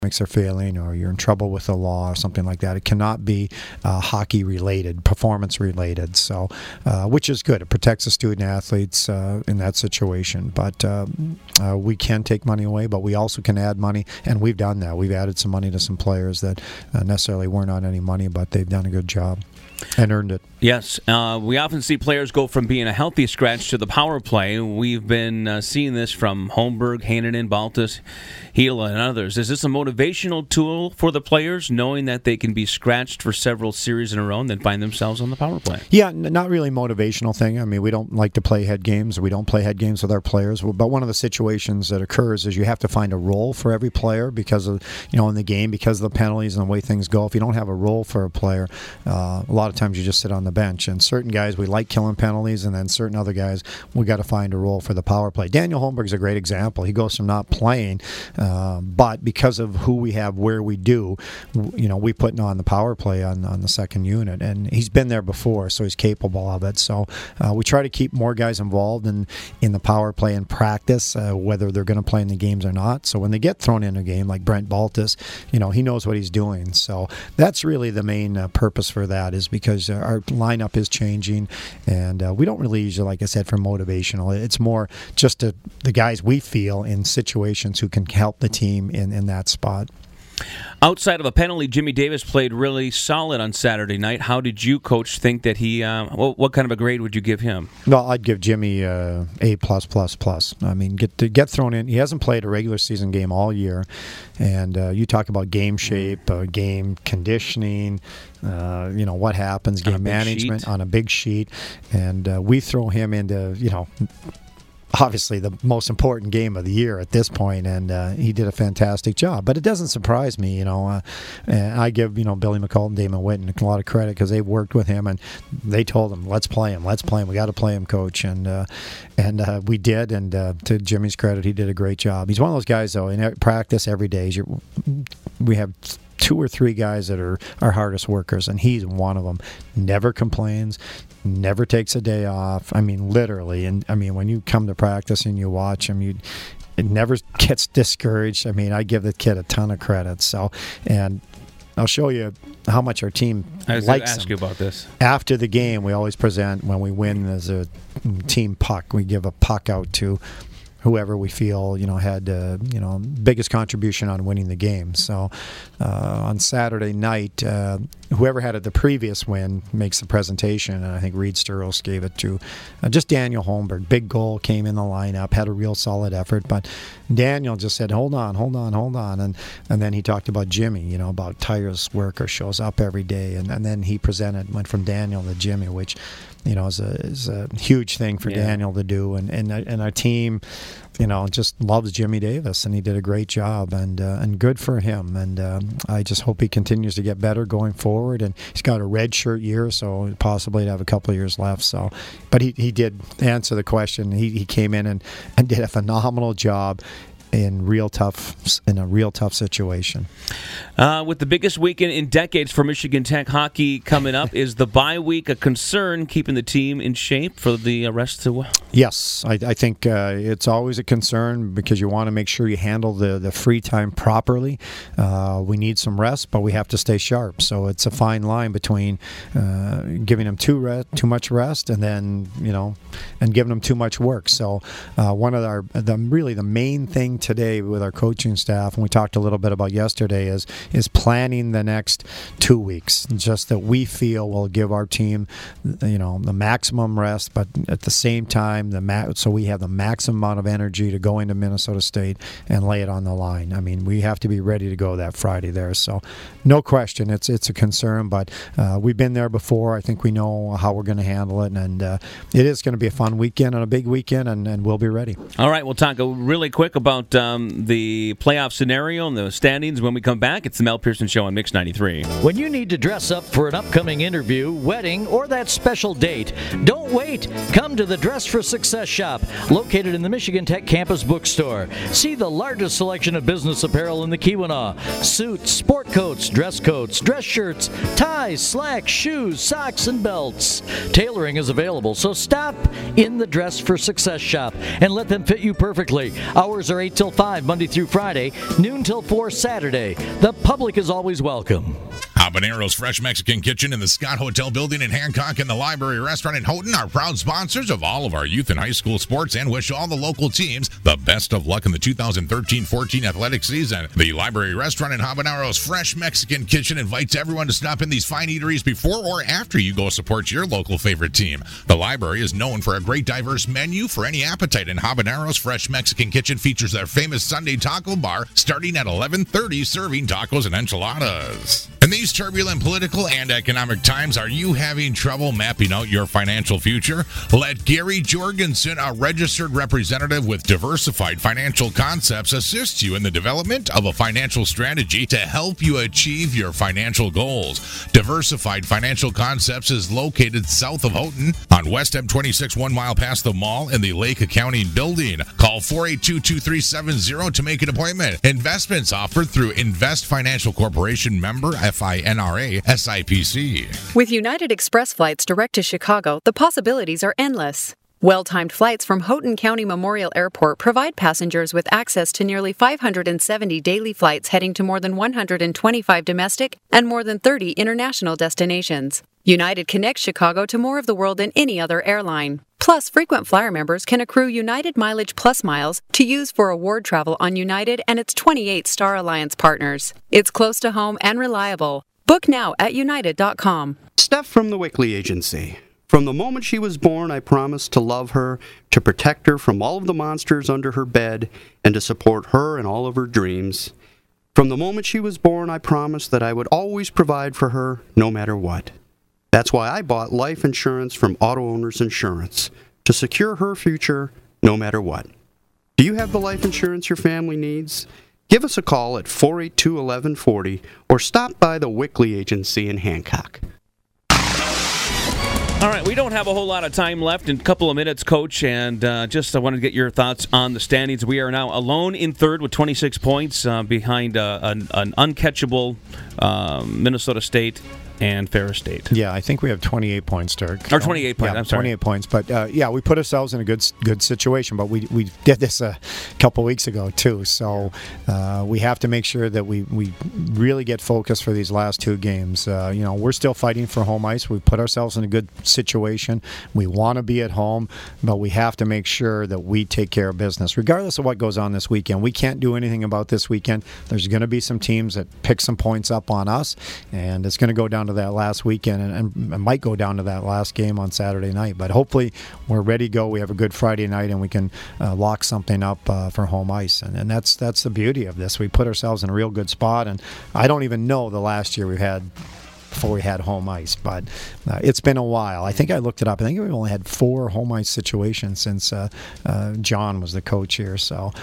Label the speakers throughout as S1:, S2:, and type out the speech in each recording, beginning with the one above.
S1: are failing, or you're in trouble with the law or something like that. It cannot be hockey related, performance related. So, which is good. It protects the student athletes in that situation. But we can take money away, but we also can add money, and we've done that. We've added some money to some players that necessarily weren't on any money, but they've done a good job and earned it.
S2: Yes, we often see players go from being a healthy scratch to the power play. We've been seeing this from Holmberg, Heinonen, Baltus, Gila, and others. Is this a motivational tool for the players, knowing that they can be scratched for several series in a row and then find themselves on the power play?
S1: Yeah, not really a motivational thing. I mean, we don't like to play head games. We don't play head games with our players. But one of the situations that occurs is you have to find a role for every player because of, in the game, because of the penalties and the way things go. If you don't have a role for a player, a lot of times you just sit on the bench. And certain guys, we like killing penalties, and then certain other guys, we got to find a role for the power play. Daniel Holmberg's a great example. He goes from not playing, but because of who we have, where we do, we put on the power play on the second unit, and he's been there before, so he's capable of it. So we try to keep more guys involved in the power play in practice, whether they're going to play in the games or not. So when they get thrown in a game, like Brent Baltus, he knows what he's doing. So that's really the main purpose for that, is because our lineup is changing, and we don't really use it, like I said, for motivational. It's more just the guys we feel in situations who can help the team in that spot.
S2: Outside of a penalty, Jimmy Davis played really solid on Saturday night. How did you, Coach, think that he? What kind of a grade would you give him?
S1: No, I'd give Jimmy A+++. I mean, get thrown in. He hasn't played a regular season game all year, and you talk about game shape, game conditioning. What happens, game management on a big sheet, and we throw him into obviously the most important game of the year at this point, and he did a fantastic job. But it doesn't surprise me, and I give Billy McCullough and Damon Witten a lot of credit because they've worked with him, and they told him, let's play him, we got to play him, Coach, and we did, and to Jimmy's credit, he did a great job. He's one of those guys, though, in practice every day. We have 2 or 3 guys that are our hardest workers, and he's one of them. Never complains, never takes a day off. I mean, literally. And I mean, when you come to practice and you watch him, it never gets discouraged. I mean, I give the kid a ton of credit. So, and I'll show you how much our team likes him.
S2: I was ask you about this.
S1: After the game, we always present, when we win as a team puck, we give a puck out to whoever we feel had biggest contribution on winning the game. So on Saturday night, whoever had it the previous win makes the presentation, and I think Reed Sturros gave it to just Daniel Holmberg. Big goal, came in the lineup, had a real solid effort, but Daniel just said, hold on, and then he talked about Jimmy, about tireless worker, shows up every day, and then he went from Daniel to Jimmy, which is a huge thing for Daniel to do, and our team just loves Jimmy Davis, and he did a great job, and good for him, and I just hope he continues to get better going forward, and he's got a red shirt year, so possibly to have a couple of years left. So, but he did answer the question. He came in and did a phenomenal job in a real tough situation.
S2: With the biggest weekend in decades for Michigan Tech hockey coming up, is the bye week a concern keeping the team in shape for the rest of?
S1: Yes, I think it's always a concern because you want to make sure you handle the free time properly. We need some rest, but we have to stay sharp. So it's a fine line between giving them too much rest and then and giving them too much work. So one of the main thing today with our coaching staff, and we talked a little bit about yesterday, is planning the next 2 weeks, just that we feel will give our team the maximum rest, but at the same time so we have the maximum amount of energy to go into Minnesota State and lay it on the line. I mean, we have to be ready to go that Friday there, so no question it's a concern, but we've been there before. I think we know how we're going to handle it, and it is going to be a fun weekend and a big weekend, and we'll be ready.
S2: All right, we'll talk really quick about the playoff scenario and the standings when we come back. It's the Mel Pearson Show on Mix 93.
S3: When you need to dress up for an upcoming interview, wedding, or that special date, don't wait. Come to the Dress for Success shop, located in the Michigan Tech campus bookstore. See the largest selection of business apparel in the Keweenaw. Suits, sport coats, dress shirts, ties, slacks, shoes, socks, and belts. Tailoring is available, so stop in the Dress for Success shop and let them fit you perfectly. Hours are 8 to till 5 Monday through Friday, noon till 4 Saturday. The public is always welcome.
S4: Habanero's Fresh Mexican Kitchen in the Scott Hotel building in Hancock and the Library Restaurant in Houghton are proud sponsors of all of our youth and high school sports and wish all the local teams the best of luck in the 2013-14 athletic season. The Library Restaurant and Habanero's Fresh Mexican Kitchen invites everyone to stop in these fine eateries before or after you go support your local favorite team. The library is known for a great diverse menu for any appetite, and Habanero's Fresh Mexican Kitchen features their famous Sunday taco bar starting at 11:30, serving tacos and enchiladas. In these turbulent political and economic times, are you having trouble mapping out your financial future? Let Gary Jorgensen, a registered representative with Diversified Financial Concepts, assist you in the development of a financial strategy to help you achieve your financial goals. Diversified Financial Concepts is located south of Houghton on West M26, 1 mile past the mall in the Lake Accounting Building. Call 482-2370 to make an appointment. Investments offered through Invest Financial Corporation, member FINRA SIPC.
S5: With United Express flights direct to Chicago, the possibilities are endless. Well-timed flights from Houghton County Memorial Airport provide passengers with access to nearly 570 daily flights heading to more than 125 domestic and more than 30 international destinations. United connects Chicago to more of the world than any other airline. Plus, frequent flyer members can accrue United Mileage Plus miles to use for award travel on United and its 28 Star Alliance partners. It's close to home and reliable. Book now at united.com.
S6: Steph from the Wickley Agency. From the moment she was born, I promised to love her, to protect her from all of the monsters under her bed, and to support her in all of her dreams. From the moment she was born, I promised that I would always provide for her, no matter what. That's why I bought life insurance from Auto Owners Insurance, to secure her future, no matter what. Do you have the life insurance your family needs? Give us a call at 482-1140 or stop by the Wickley Agency in Hancock.
S2: All right, we don't have a whole lot of time left in a couple of minutes, Coach, and I wanted to get your thoughts on the standings. We are now alone in third with 26 points behind an uncatchable Minnesota State and Ferris State.
S1: Yeah, I think we have 28 points, Dirk.
S2: Or 28 points,
S1: yeah,
S2: I'm sorry.
S1: 28 points. But, yeah, we put ourselves in a good situation. But we did this a couple weeks ago, too. So we have to make sure that we really get focused for these last two games. We're still fighting for home ice. We put ourselves in a good situation. We want to be at home, but we have to make sure that we take care of business, regardless of what goes on this weekend. We can't do anything about this weekend. There's going to be some teams that pick some points up on us, and it's going to go down to that last weekend and might go down to that last game on Saturday night. But hopefully we're ready to go. We have a good Friday night and we can lock something up for home ice. And that's the beauty of this. We put ourselves in a real good spot. And I don't even know the last year we had before we had home ice, but it's been a while. I think I looked it up. I think we've only had 4 home ice situations since John was the coach here. So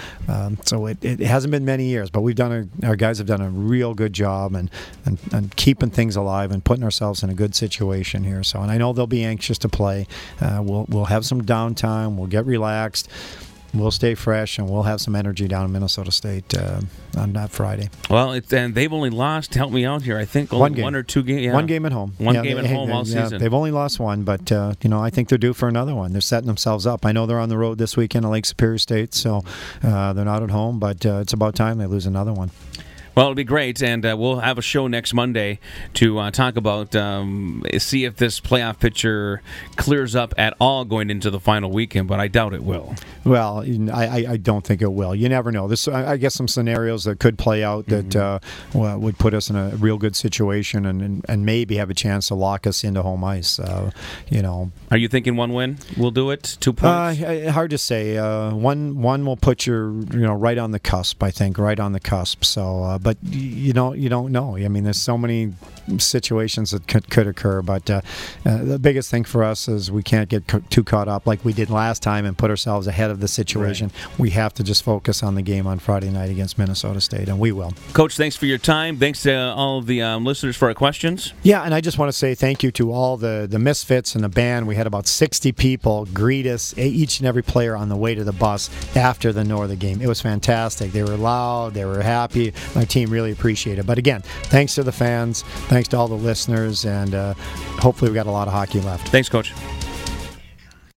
S1: it hasn't been many years, but our guys have done a real good job and keeping things alive and putting ourselves in a good situation here. So, and I know they'll be anxious to play. We'll have some downtime. We'll get relaxed. We'll stay fresh, and we'll have some energy down in Minnesota State on that Friday.
S2: Well, and they've only lost, help me out here, I think only one or two games. Yeah.
S1: One game at home.
S2: One game at home all season.
S1: They've only lost one, but I think they're due for another one. They're setting themselves up. I know they're on the road this weekend at Lake Superior State, so they're not at home, but it's about time they lose another one.
S2: Well, it'll be great, and we'll have a show next Monday to talk about, see if this playoff picture clears up at all going into the final weekend, but I doubt it will.
S1: Well, I don't think it will. You never know. I guess some scenarios that could play out that would put us in a real good situation and maybe have a chance to lock us into home ice. Are
S2: you thinking one win will do it? 2 points?
S1: Hard to say. One will put you right on the cusp. I think right on the cusp. So. But you don't know. I mean, there's so many situations that could occur. But the biggest thing for us is we can't get too caught up like we did last time and put ourselves ahead of the situation. Right. We have to just focus on the game on Friday night against Minnesota State, and we will.
S2: Coach, thanks for your time. Thanks to all of the listeners for our questions.
S1: Yeah, and I just want to say thank you to all the Misfits and the band. We had about 60 people greet us, each and every player on the way to the bus after the Northern game. It was fantastic. They were loud. They were happy. My team really appreciate it. But again, thanks to the fans, thanks to all the listeners, and hopefully we got a lot of hockey left.
S2: Thanks, Coach.